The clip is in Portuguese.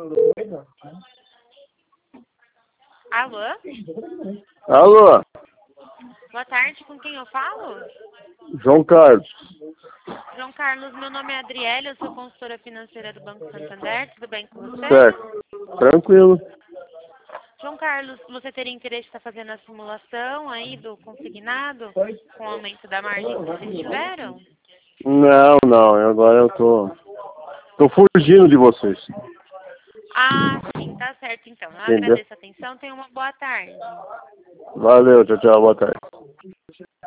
Alô? Alô, Boa tarde, com quem eu falo? João Carlos. João Carlos, meu nome é Adriele, eu sou consultora financeira do Banco Santander, tudo bem com você? Certo. Tranquilo. João Carlos, você teria interesse em estar fazendo a simulação aí do consignado com o aumento da margem que vocês tiveram? Não, agora eu tô fugindo de vocês. Ah, sim, tá certo então. Eu Entendeu? agradeço a atenção, tenha uma boa tarde. Valeu, tchau, boa tarde.